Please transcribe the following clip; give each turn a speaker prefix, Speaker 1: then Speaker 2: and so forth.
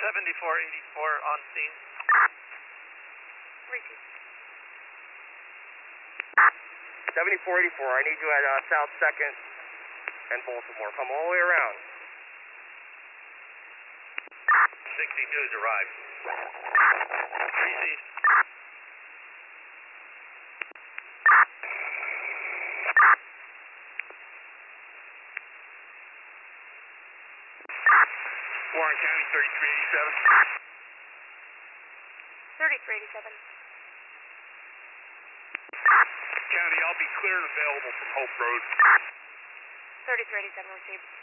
Speaker 1: 7484 on scene.
Speaker 2: Repeat.
Speaker 3: 7484, I need you at South 2nd and Baltimore. Come all the way around.
Speaker 1: 62's arrived. Received.
Speaker 4: Warren County, 3387.
Speaker 2: 3387.
Speaker 4: County, I'll be clear and available from Hope Road.
Speaker 2: 3387 received.